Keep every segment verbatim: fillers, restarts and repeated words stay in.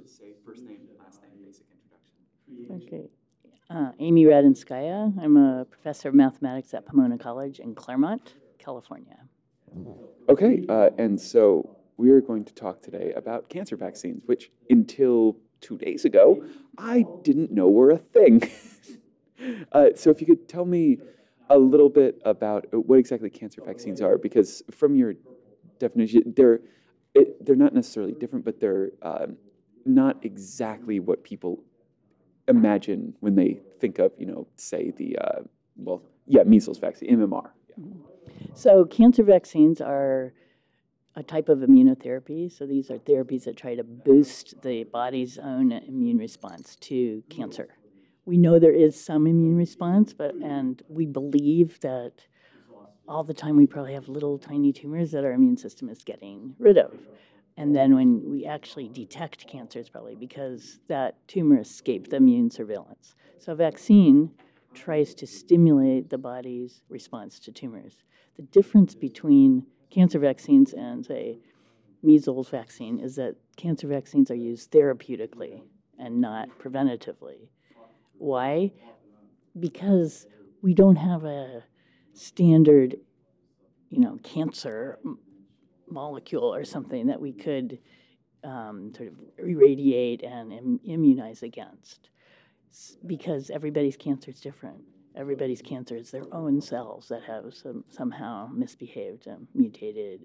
just say first name, last name, basic introduction. Okay. Uh, Amy Radinskaya. I'm a professor of mathematics at Pomona College in Claremont, California. Okay, uh, and so we are going to talk today about cancer vaccines, which until two days ago, I didn't know were a thing. uh, so if you could tell me a little bit about what exactly cancer vaccines are, because from your definition, they're it, they're not necessarily different, but they're um, not exactly what people imagine when they think of, you know, say the, uh, well, yeah, measles vaccine, M M R. Yeah. So cancer vaccines are a type of immunotherapy. So these are therapies that try to boost the body's own immune response to cancer. We know there is some immune response, but and we believe that all the time we probably have little tiny tumors that our immune system is getting rid of. And then when we actually detect cancer, it's probably because that tumor escaped the immune surveillance. So a vaccine tries to stimulate the body's response to tumors. The difference between cancer vaccines and, say, measles vaccine is that cancer vaccines are used therapeutically and not preventatively. Why? Because we don't have a standard, you know, cancer molecule or something that we could um, sort of irradiate and Im- immunize against, because everybody's cancer is different. Everybody's cancer is their own cells that have some, somehow misbehaved, and mutated,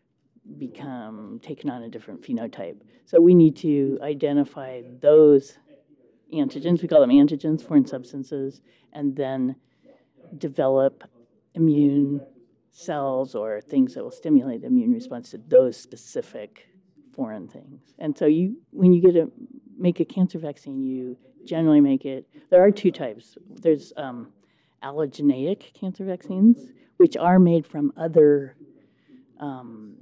become taken on a different phenotype. So we need to identify those antigens, we call them antigens, foreign substances, and then develop immune cells or things that will stimulate the immune response to those specific foreign things. And so you, when you get a make a cancer vaccine, you generally make it. There are two types. There's um, allogeneic cancer vaccines, which are made from other um,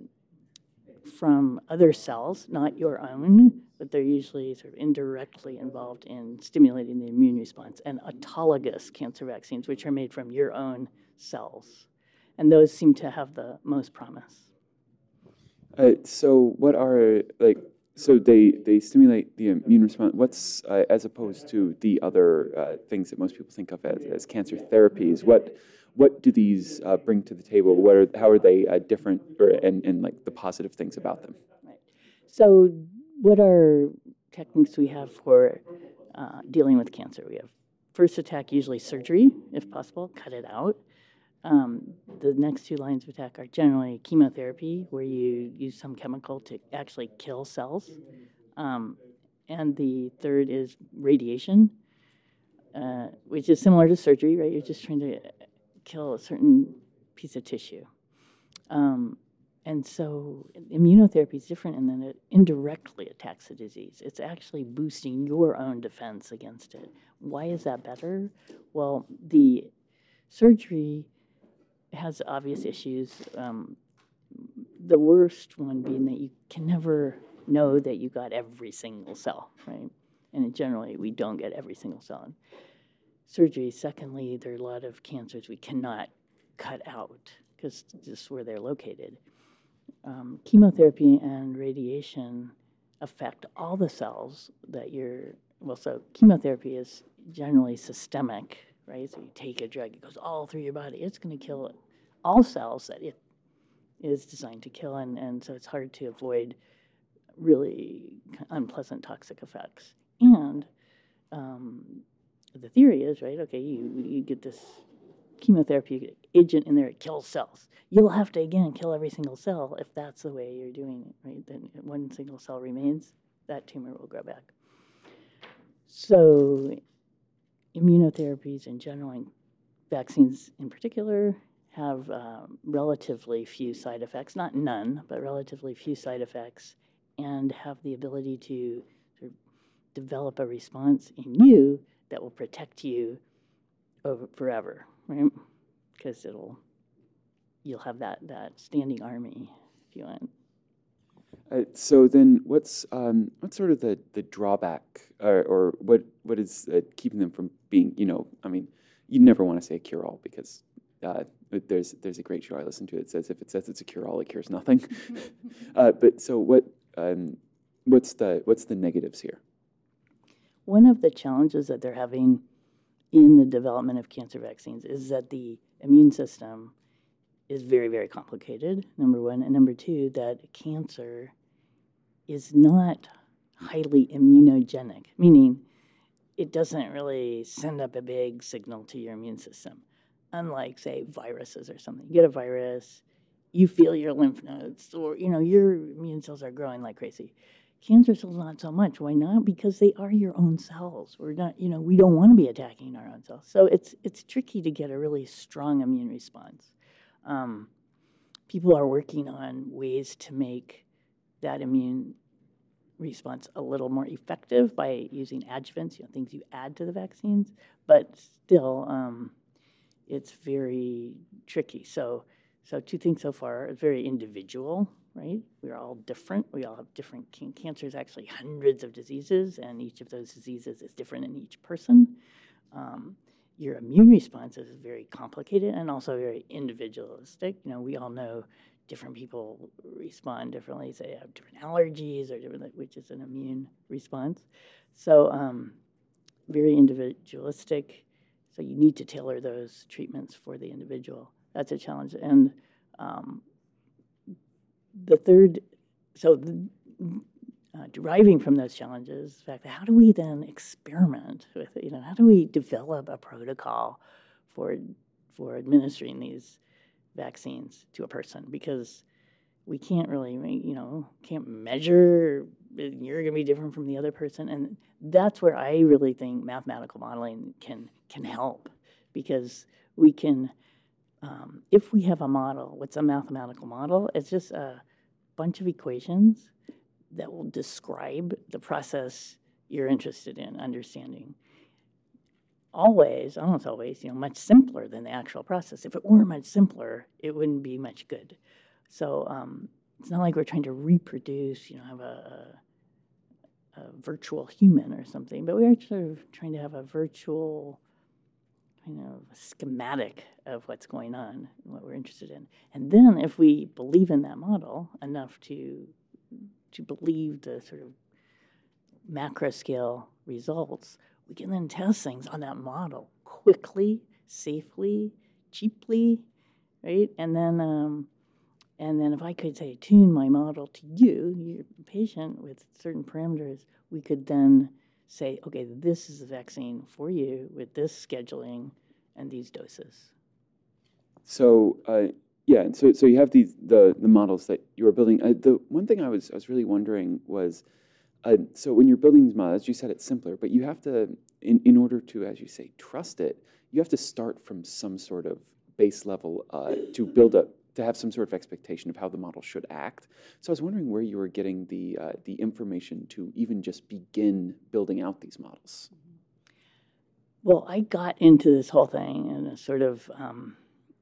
from other cells, not your own, but they're usually sort of indirectly involved in stimulating the immune response. And autologous cancer vaccines, which are made from your own cells. And those seem to have the most promise. Uh, so what are, like, so they, they stimulate the immune response. What's, uh, as opposed to the other uh, things that most people think of as, as cancer therapies, what what do these uh, bring to the table? What are, how are they uh, different, or, and, and like the positive things about them? Right. So what are techniques we have for uh, dealing with cancer? We have first attack, usually surgery, if possible, cut it out. Um, the next two lines of attack are generally chemotherapy, where you use some chemical to actually kill cells. Um, and the third is radiation, uh, which is similar to surgery, right? You're just trying to kill a certain piece of tissue. Um, and so immunotherapy is different in that it indirectly attacks the disease. It's actually boosting your own defense against it. Why is that better? Well, the surgery has obvious issues. Um, the worst one being that you can never know that you got every single cell, right? And generally, we don't get every single cell in surgery. Secondly, there are a lot of cancers we cannot cut out because just where they're located. Um, chemotherapy and radiation affect all the cells that you're, well, so chemotherapy is generally systemic, right? So you take a drug, it goes all through your body. It's going to kill all cells that it is designed to kill, and, and so it's hard to avoid really unpleasant toxic effects. And um, the theory is, right, okay, you, you get this chemotherapy agent in there, it kills cells. You'll have to, again, kill every single cell if that's the way you're doing it, right? Then one single cell remains, that tumor will grow back. So immunotherapies in general, and vaccines in particular, have um, relatively few side effects, not none, but relatively few side effects, and have the ability to sort of develop a response in you that will protect you over forever, right? Because it'll, you'll have that, that standing army, if you want. Uh, so then, what's um, what's sort of the, the drawback, or, or what what is uh, keeping them from being, you know, I mean, you never want to say a cure-all because uh, there's there's a great show I listen to that says if it says it's a cure-all, it cures nothing. uh, but so what um, What's the what's the negatives here? One of the challenges that they're having in the development of cancer vaccines is that the immune system is very, very complicated, number one. And number two, that cancer is not highly immunogenic, meaning it doesn't really send up a big signal to your immune system. Unlike, say, viruses or something. You get a virus, you feel your lymph nodes, or, you know, your immune cells are growing like crazy. Cancer cells, not so much. Why not? Because they are your own cells. We're not, you know, we don't want to be attacking our own cells. So it's it's tricky to get a really strong immune response. Um, people are working on ways to make that immune response a little more effective by using adjuvants, you know, things you add to the vaccines. But still, um, it's very tricky. So, so two things so far. It's very individual. Right? We're all different. We all have different can- cancer is actually hundreds of diseases, and each of those diseases is different in each person. Um, your immune response is very complicated and also very individualistic. You know, we all know different people respond differently. They have different allergies or different, which is an immune response. So um, very individualistic. So you need to tailor those treatments for the individual. That's a challenge. And um, The third, so the, uh, deriving from those challenges, the fact that how do we then experiment with it? You know, how do we develop a protocol for for administering these vaccines to a person? Because we can't really, you know, can't measure. You're going to be different from the other person, and that's where I really think mathematical modeling can can help, because we can. Um, if we have a model, what's a mathematical model? It's just a bunch of equations that will describe the process you're interested in understanding. Always, almost always, you know, much simpler than the actual process. If it were much simpler, it wouldn't be much good. So um, it's not like we're trying to reproduce, you know, have a, a, a virtual human or something, but we're sort of trying to have a virtual kind of schematic of what's going on and what we're interested in. And then if we believe in that model enough to to believe the sort of macro scale results, we can then test things on that model quickly, safely, cheaply, right? And then um, and then if I could say tune my model to you, your patient, with certain parameters, we could then say, okay, this is the vaccine for you with this scheduling and these doses. So, uh, yeah, so so you have these the the models that you were building. Uh, the one thing I was I was really wondering was, uh, so when you're building these models, you said it's simpler, but you have to, in in order to, as you say, trust it, you have to start from some sort of base level uh, to build up, to have some sort of expectation of how the model should act. So I was wondering where you were getting the uh, the information to even just begin building out these models. Well, I got into this whole thing in a sort of um,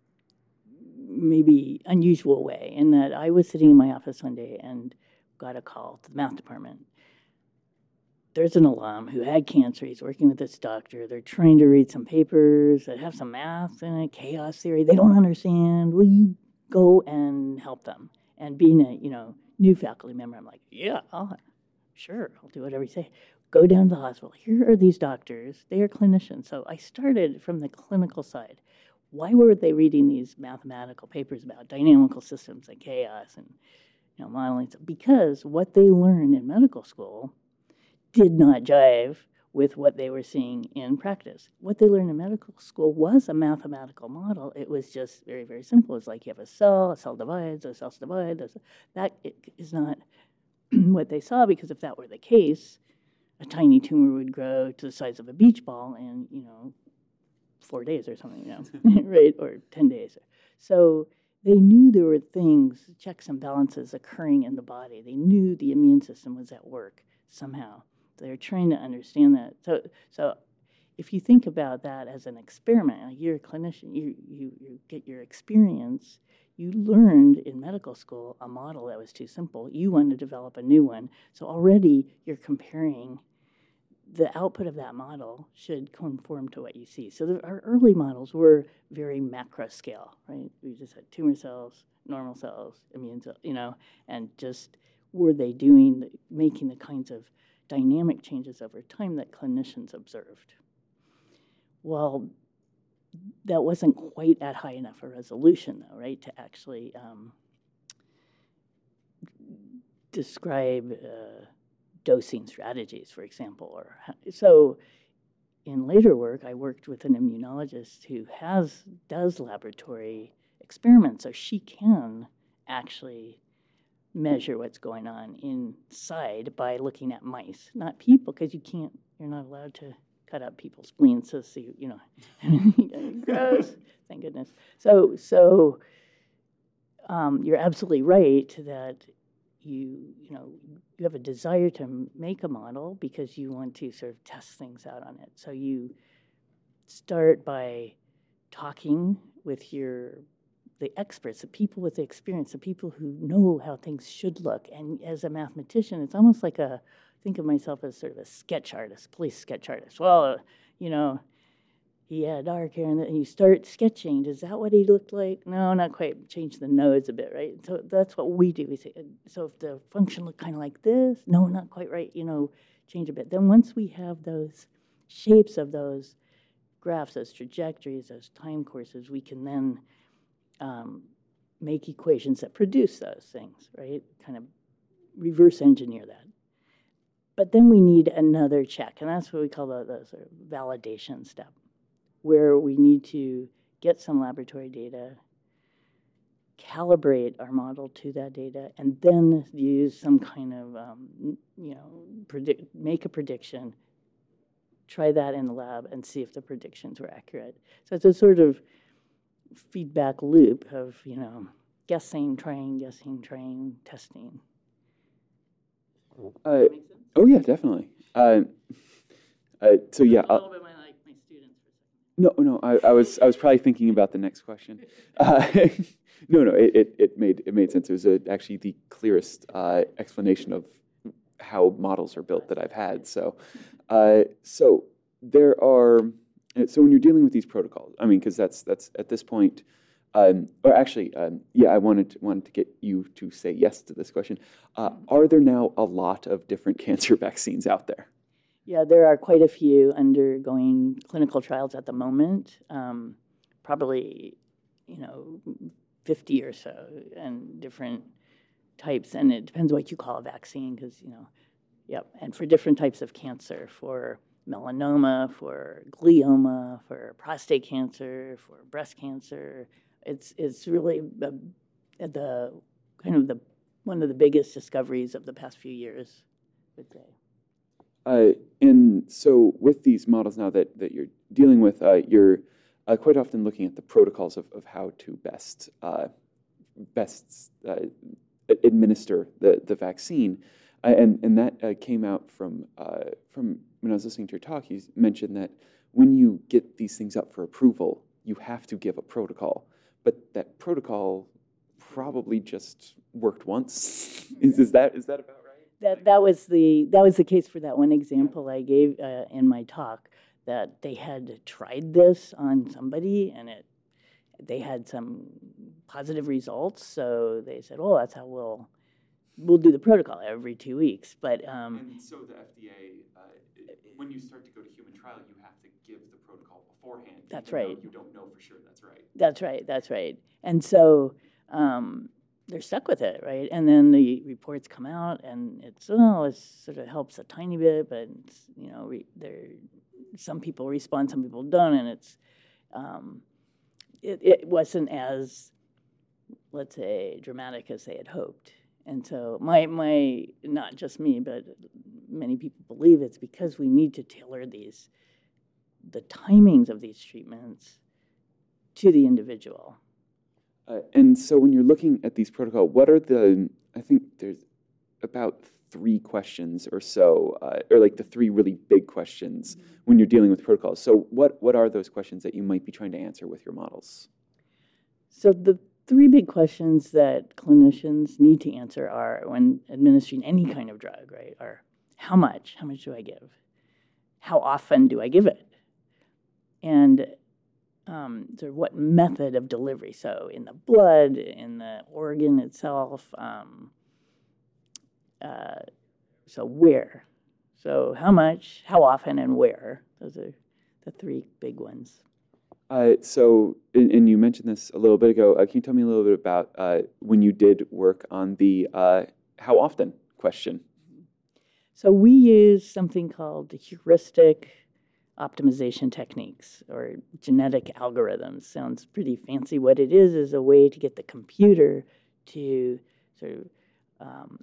maybe unusual way, in that I was sitting in my office one day and got a call to the math department. There's an alum who had cancer. He's working with this doctor. They're trying to read some papers that have some math in it, chaos theory. They don't understand. Will you go and help them? And being a, you know, new faculty member, I'm like, yeah, I'll, sure, I'll do whatever you say. Go down to the hospital. Here are these doctors. They are clinicians. So I started from the clinical side. Why were they reading these mathematical papers about dynamical systems and chaos and, you know, modeling? Because what they learned in medical school did not jive with what they were seeing in practice. What they learned in medical school was a mathematical model. It was just very, very simple. It's like you have a cell, a cell divides, a cell divides. That is not what they saw, because if that were the case, a tiny tumor would grow to the size of a beach ball in, you know, four days or something, you know, right, or ten days. So they knew there were things, checks and balances occurring in the body. They knew the immune system was at work somehow. They're trying to understand that. So, so if you think about that as an experiment, like you're a clinician, you, you, you get your experience. You learned in medical school a model that was too simple. You want to develop a new one. So already you're comparing the output of that model should conform to what you see. So the, our early models were very macro scale, right? We just had tumor cells, normal cells, immune cells, you know, and just were they doing, making the kinds of dynamic changes over time that clinicians observed? Well, that wasn't quite at high enough a resolution, though, right, to actually um, describe uh, dosing strategies, for example. Or so, in later work, I worked with an immunologist who has does laboratory experiments, so she can actually measure what's going on inside by looking at mice, not people, because you can't. You're not allowed to cut up people's spleens to see, you know, gross. Thank goodness. So, so um, you're absolutely right that you, you know, you have a desire to make a model because you want to sort of test things out on it. So you start by talking with your the experts, the people with the experience, the people who know how things should look. And as a mathematician, it's almost like a think of myself as sort of a sketch artist, police sketch artist. Well, uh, you know, he had dark hair, and you start sketching. Is that what he looked like? No, not quite. Change the nodes a bit, right? So that's what we do. We say, so if the function looked kind of like this, no, not quite right, you know, change a bit. Then once we have those shapes of those graphs, those trajectories, those time courses, we can then um, make equations that produce those things, right? Kind of reverse engineer that. But then we need another check, and that's what we call the, the sort of validation step, where we need to get some laboratory data, calibrate our model to that data, and then use some kind of, um, you know, predict, make a prediction, try that in the lab, and see if the predictions were accurate. So it's a sort of feedback loop of, you know, guessing, trying, guessing, trying, testing. Uh, oh yeah, definitely. Uh, uh, so yeah. A little bit my, like, my students. No, no. I, I was I was probably thinking about the next question. Uh, no, no. It, it, it made it made sense. It was a, actually the clearest uh, explanation of how models are built that I've had. So, uh, so there are. So when you're dealing with these protocols, I mean, because that's that's at this point. Um, or actually, um, yeah, I wanted to, wanted to get you to say yes to this question. Uh, are there now a lot of different cancer vaccines out there? Yeah, there are quite a few undergoing clinical trials at the moment. Um, probably, you know, fifty or so, and different types. And it depends what you call a vaccine, because, you know, yep. And for different types of cancer, for melanoma, for glioma, for prostate cancer, for breast cancer. It's it's really the, the kind of the one of the biggest discoveries of the past few years, I would say. Uh, and so with these models now that, that you're dealing with, uh, you're uh, quite often looking at the protocols of, of how to best uh, best uh, administer the, the vaccine. Uh, and, and that uh, came out from uh, from when I was listening to your talk. You mentioned that when you get these things up for approval, you have to give a protocol. But that protocol probably just worked once. is, is that is that about right? That that was the that was the case for that one example I gave uh, in my talk. That they had tried this on somebody, and it they had some positive results. So they said, "Oh, that's how we'll we'll do the protocol every two weeks." But um, and so the F D A, uh, when you start to go to human trial, you have to give the protocol beforehand. That's even right. though you don't know for sure that's right. That's right. That's right. And so um, they're stuck with it, right? And then the reports come out, and it's oh, it sort of helps a tiny bit, but it's, you know, re- there some people respond, some people don't, and it's um, it, it wasn't as, let's say, dramatic as they had hoped. And so my my not just me, but many people believe it's because we need to tailor these the timings of these treatments to the individual. Uh, and so when you're looking at these protocols, what are the, I think there's about three questions or so, uh, or like the three really big questions mm-hmm. when you're dealing with protocols. So what, what are those questions that you might be trying to answer with your models? So the three big questions that clinicians need to answer are, when administering any kind of drug, right, are how much? How much do I give? How often do I give it? And um, sort of what method of delivery? So in the blood, in the organ itself, um, uh, so where? So how much, how often, and where? Those are the three big ones. Uh, so, and, and you mentioned this a little bit ago. Uh, can you tell me a little bit about uh, when you did work on the uh, how often question? So we use something called heuristic optimization techniques or genetic algorithms. Sounds pretty fancy. What it is is a way to get the computer to sort of um,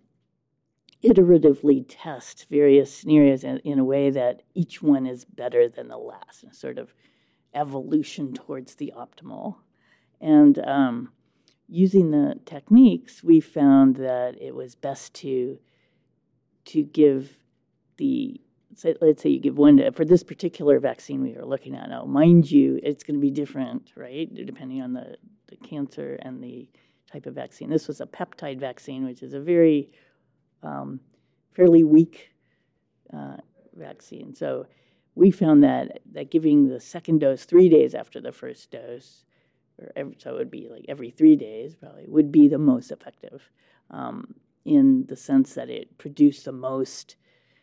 iteratively test various scenarios in, in a way that each one is better than the last, a sort of evolution towards the optimal. And um, using the techniques, we found that it was best to to give the, say, let's say you give one, to, for this particular vaccine we were looking at now, mind you, it's going to be different, right, depending on the, the cancer and the type of vaccine. This was a peptide vaccine, which is a very um, fairly weak uh, vaccine. So we found that, that giving the second dose three days after the first dose, or every, so it would be like every three days probably, would be the most effective. Um, in the sense that it produced the most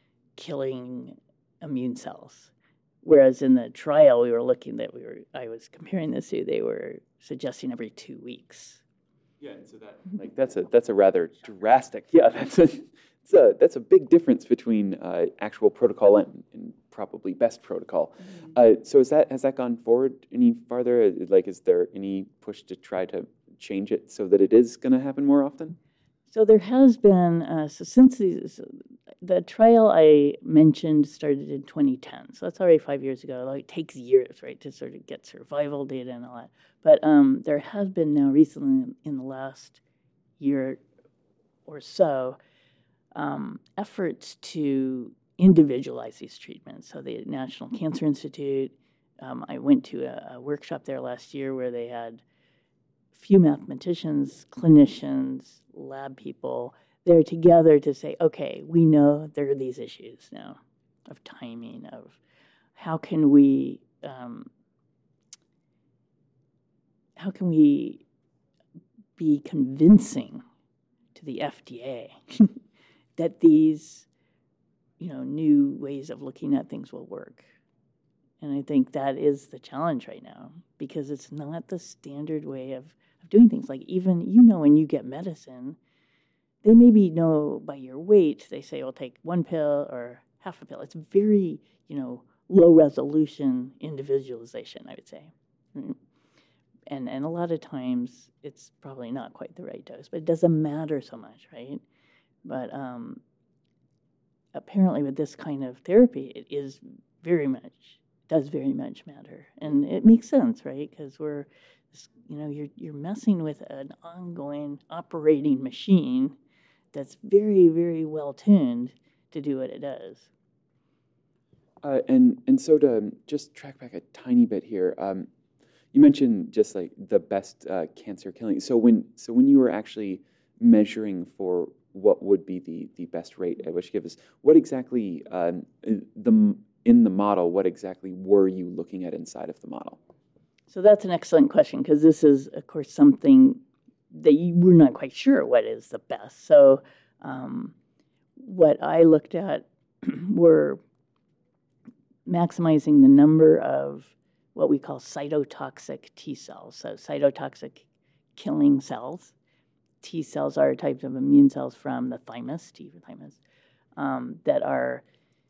killing immune cells. Whereas in the trial we were looking that we were, I was comparing this to, they were suggesting every two weeks. Yeah, and so that like that's a that's a rather drastic. Yeah, that's a it's a that's a big difference between uh, actual protocol and, and probably best protocol. Mm-hmm. Uh, so is that has that gone forward any farther? Like, is there any push to try to change it so that it is going to happen more often? So there has been, uh, so since the, so the trial I mentioned started in twenty ten, so that's already five years ago. Like, it takes years, right, to sort of get survival data and all that. But um, there has been now recently, in the last year or so, um, efforts to individualize these treatments. So the National Cancer Institute, um, I went to a, a workshop there last year where they had few mathematicians, clinicians, lab people, they're together to say, okay, we know there are these issues now of timing, of how can we, um, how can we be convincing to the F D A that these, you know, new ways of looking at things will work. And I think that is the challenge right now, because it's not the standard way of of doing things. Like, even, you know, when you get medicine, they maybe know by your weight, they say, well, take one pill or half a pill. It's very, you know, low resolution individualization, I would say. And and a lot of times it's probably not quite the right dose, but it doesn't matter so much, right? But um, apparently with this kind of therapy, it is very much, does very much matter. And it makes sense, right? Because we're, you know, you're you're messing with an ongoing operating machine that's very, very well tuned to do what it does. Uh, and and so to just track back a tiny bit here, um, you mentioned just like the best uh, cancer killing. So when so when you were actually measuring for what would be the, the best rate at which you give us, what exactly um, the in the model, what exactly were you looking at inside of the model? So that's an excellent question, because this is, of course, something that you, we're not quite sure what is the best. So um, what I looked at were maximizing the number of what we call cytotoxic T cells, so cytotoxic killing cells. T cells are types of immune cells from the thymus, T for thymus, um, that are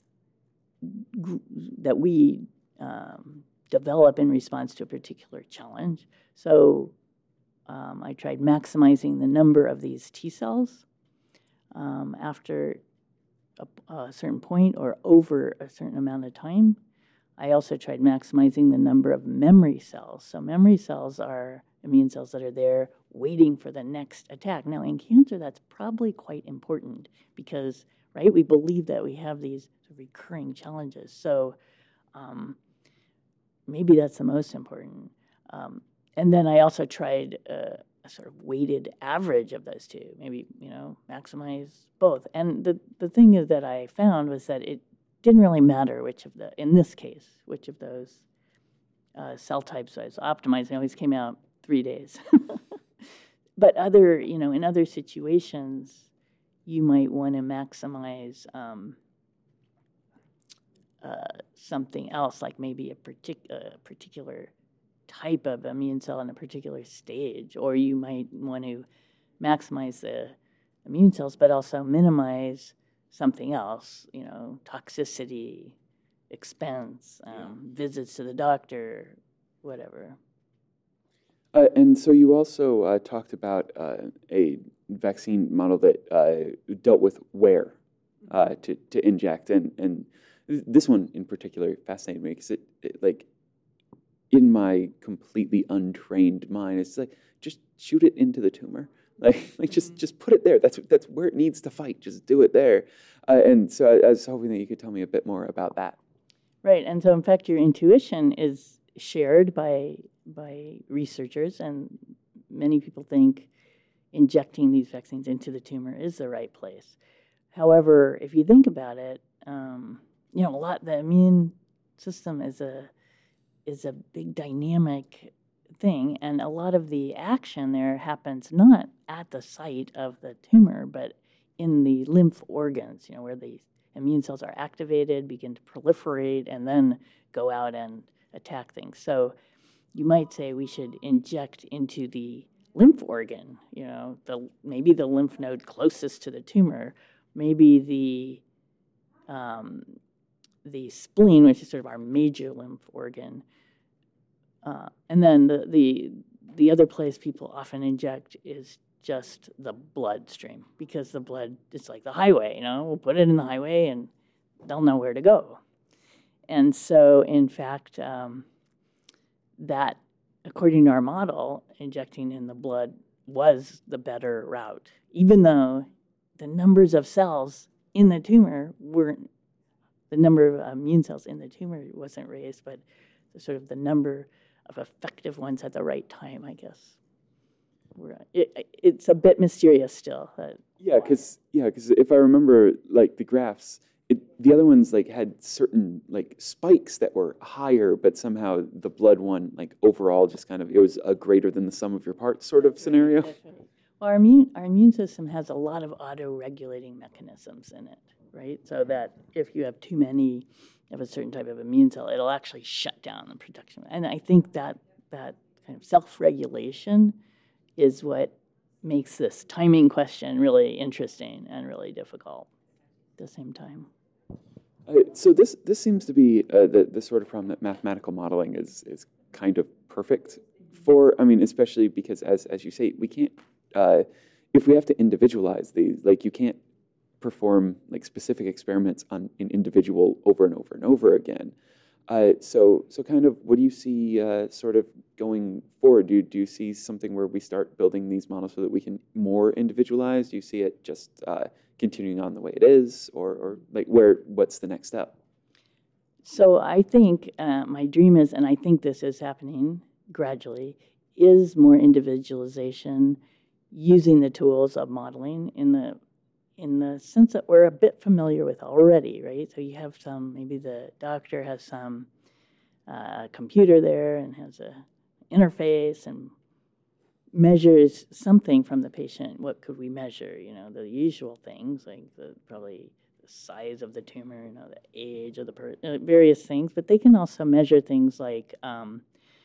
that we um, develop in response to a particular challenge. So um, I tried maximizing the number of these T cells um, after a, a certain point or over a certain amount of time. I also tried maximizing the number of memory cells. So memory cells are immune cells that are there waiting for the next attack. Now, in cancer, that's probably quite important because, right, we believe that we have these recurring challenges. So um, maybe that's the most important. Um, and then I also tried a, a sort of weighted average of those two, maybe, you know, maximize both. And the, the thing is that I found was that it didn't really matter which of the, in this case, which of those uh, cell types I was optimizing. Always came out three days. But other, you know, in other situations, you might want to maximize um, uh, something else, like maybe a, partic- a particular type of immune cell in a particular stage, or you might want to maximize the immune cells, but also minimize something else, you know, toxicity, expense, um, yeah. visits to the doctor, whatever. Uh, and so you also uh, talked about uh, a vaccine model that uh, dealt with where uh, to, to inject. And, and this one in particular fascinated me because it, it, like, in my completely untrained mind, it's like, just shoot it into the tumor. Like, like just, just put it there. That's that's where it needs to fight. Just do it there. Uh, and so I, I was hoping that you could tell me a bit more about that. Right. And so, in fact, your intuition is shared by by researchers, and many people think injecting these vaccines into the tumor is the right place. However, if you think about it, um, you know, a lot the immune system is a is a big dynamic thing, and a lot of the action there happens not at the site of the tumor, but in the lymph organs, you know, where the immune cells are activated, begin to proliferate, and then go out and attack things. So you might say we should inject into the lymph organ, you know, the maybe the lymph node closest to the tumor, maybe the um, the spleen, which is sort of our major lymph organ. Uh, and then the, the the other place people often inject is just the bloodstream, because the blood is like the highway, you know, we'll put it in the highway and they'll know where to go. And so, in fact, um, that, according to our model, injecting in the blood was the better route, even though the numbers of cells in the tumor weren't, the number of immune cells in the tumor wasn't raised, but the, sort of the number of effective ones at the right time, I guess. We're, it, it's a bit mysterious still. That yeah, because yeah, because if I remember, like the graphs, it, the other ones like had certain like spikes that were higher, but somehow the blood one, like overall, just kind of it was a greater than the sum of your parts sort of scenario. That's right. Well, our immune our immune system has a lot of auto-regulating mechanisms in it, right? So that if you have too many of a certain type of immune cell, it'll actually shut down the production. And I think that that kind of self-regulation is what makes this timing question really interesting and really difficult at the same time. Uh, so this this seems to be uh, the the sort of problem that mathematical modeling is is kind of perfect for. I mean, especially because as as you say, we can't uh, if we have to individualize these, like you can't perform like specific experiments on an individual over and over and over again. Uh, so, so kind of, what do you see uh, sort of going forward? Do you, do you see something where we start building these models so that we can more individualize? Do you see it just uh, continuing on the way it is, or, or like where? What's the next step? So I think uh, my dream is, and I think this is happening gradually, is more individualization using the tools of modeling in the in the sense that we're a bit familiar with already, right? So you have some, maybe the doctor has some uh, computer there and has a interface and measures something from the patient. What could we measure? You know, the usual things, like the probably the size of the tumor, you know, the age of the person, uh, various things. But they can also measure things like um,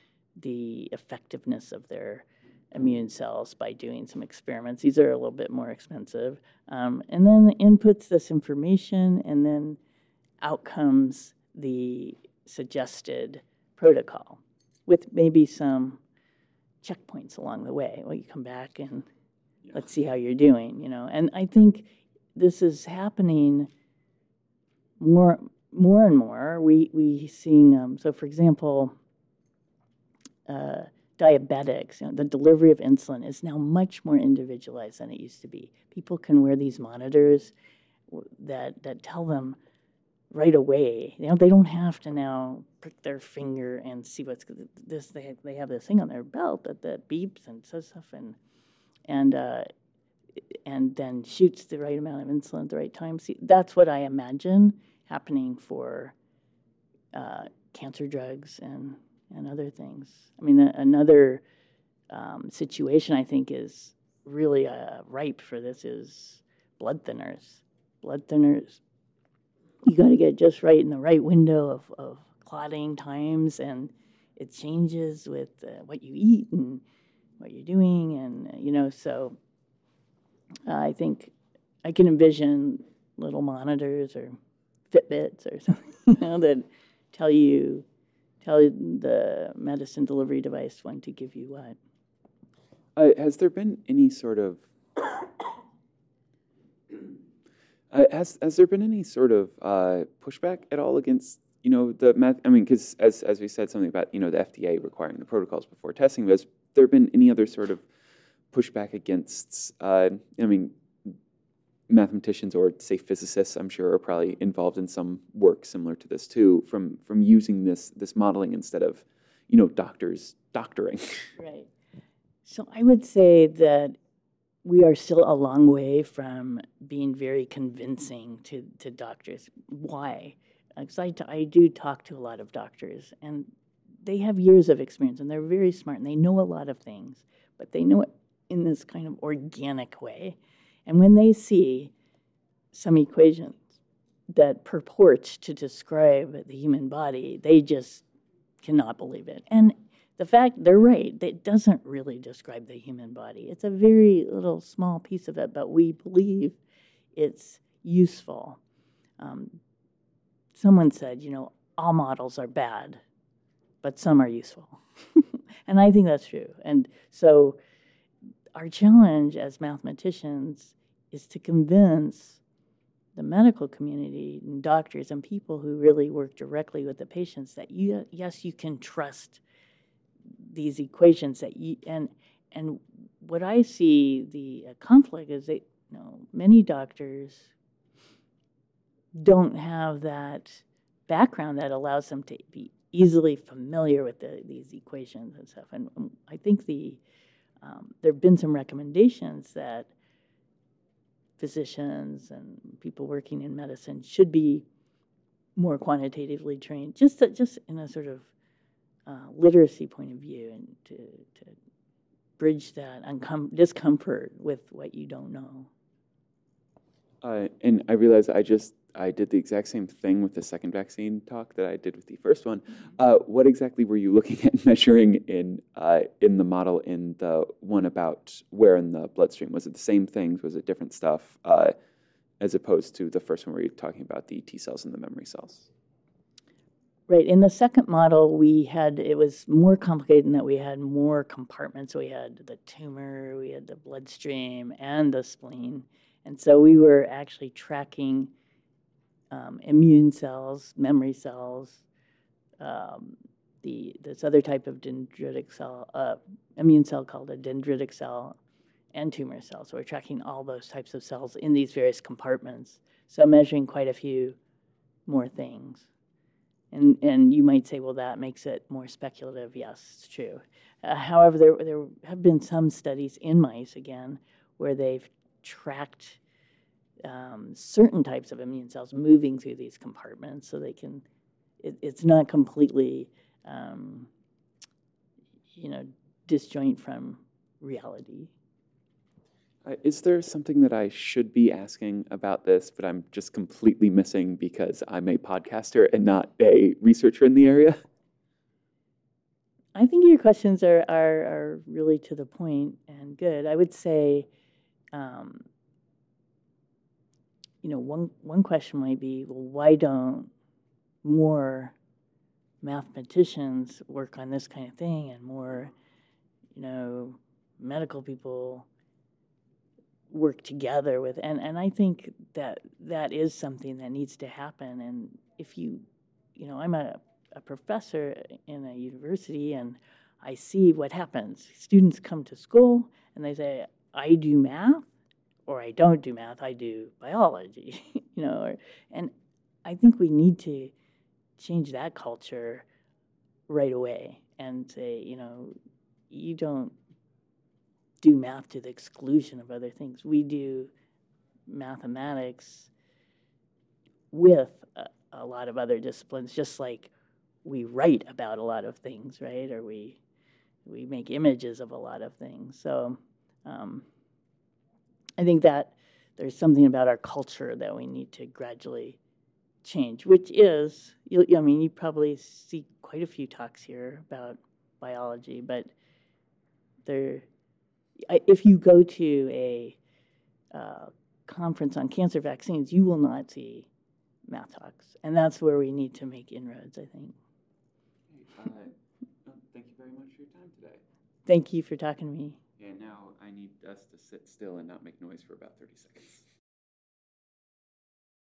the effectiveness of their immune cells by doing some experiments. These are a little bit more expensive. Um, and then inputs this information, and then out comes the suggested protocol with maybe some checkpoints along the way. Well, you come back and yeah. let's see how you're doing, you know. And I think this is happening more more and more. We, we seeing, um, so for example, uh, diabetics, you know, the delivery of insulin is now much more individualized than it used to be. People can wear these monitors that that tell them right away. You know, they don't have to now prick their finger and see what's this. They have, they have this thing on their belt that, that beeps and says stuff and and uh, and then shoots the right amount of insulin at the right time. See, that's what I imagine happening for uh, cancer drugs and. and other things. I mean, a, another um, situation I think is really uh, ripe for this is blood thinners. Blood thinners, you got to get just right in the right window of, of clotting times, and it changes with uh, what you eat and what you're doing, and, uh, you know, so uh, I think I can envision little monitors or Fitbits or something, you know, that tell you, tell the medicine delivery device when to give you what. Uh, has there been any sort of uh, has has there been any sort of uh, pushback at all against, you know, the math? I mean, because as as we said, something about, you know, the F D A requiring the protocols before testing. Has there been any other sort of pushback against? Uh, I mean, mathematicians or, say, physicists, I'm sure, are probably involved in some work similar to this too, from from using this this modeling instead of, you know, doctors doctoring. Right. So I would say that we are still a long way from being very convincing to, to doctors. Why? Because I, t- I do talk to a lot of doctors, and they have years of experience, and they're very smart, and they know a lot of things, but they know it in this kind of organic way. And when they see some equations that purport to describe the human body, they just cannot believe it. And the fact, they're right, it doesn't really describe the human body. It's a very little small piece of it, but we believe it's useful. Um, someone said, you know, all models are bad, but some are useful. And I think that's true. And so our challenge as mathematicians is to convince the medical community and doctors and people who really work directly with the patients that you, yes, you can trust these equations that you, and and what I see the uh, conflict is that, you know, many doctors don't have that background that allows them to be easily familiar with the, these equations and stuff. And um, I think the um, there have been some recommendations that physicians and people working in medicine should be more quantitatively trained, just to, just in a sort of uh, literacy point of view, and to, to bridge that uncom- discomfort with what you don't know. Uh, and I realized I just I did the exact same thing with the second vaccine talk that I did with the first one. Uh, what exactly were you looking at measuring in uh, in the model in the one about where in the bloodstream? Was it the same things? Was it different stuff? Uh, as opposed to the first one where you're talking about the T cells and the memory cells? Right. In the second model, we had, it was more complicated in that we had more compartments. We had the tumor, we had the bloodstream, and the spleen. And so we were actually tracking um, immune cells, memory cells, um, the this other type of dendritic cell, uh, immune cell called a dendritic cell, and tumor cells. So we're tracking all those types of cells in these various compartments. So measuring quite a few more things. And and you might say, well, that makes it more speculative. Yes, it's true. Uh, however, there there have been some studies in mice, again, where they've tracked um, certain types of immune cells moving through these compartments, so they can. It, it's not completely, um, you know, disjoint from reality. Uh, is there something that I should be asking about this, but I'm just completely missing because I'm a podcaster and not a researcher in the area? I think your questions are, are, are really to the point and good. I would say, um, you know, one, one question might be, well, why don't more mathematicians work on this kind of thing, and more, you know, medical people work together with, and, and I think that that is something that needs to happen. And if you, you know, I'm a, a professor in a university, and I see what happens. Students come to school and they say, I do math, or I don't do math, I do biology, you know, or, and I think we need to change that culture right away and say, you know, you don't do math to the exclusion of other things. We do mathematics with a, a lot of other disciplines, just like we write about a lot of things, right? Or we we make images of a lot of things. So um, I think that there's something about our culture that we need to gradually change, which is, you, I mean, you probably see quite a few talks here about biology, but there, if you go to a uh, conference on cancer vaccines, you will not see math talks, and that's where we need to make inroads, I think. Uh, thank you very much for your time today. Thank you for talking to me. And now I need us to sit still and not make noise for about thirty seconds.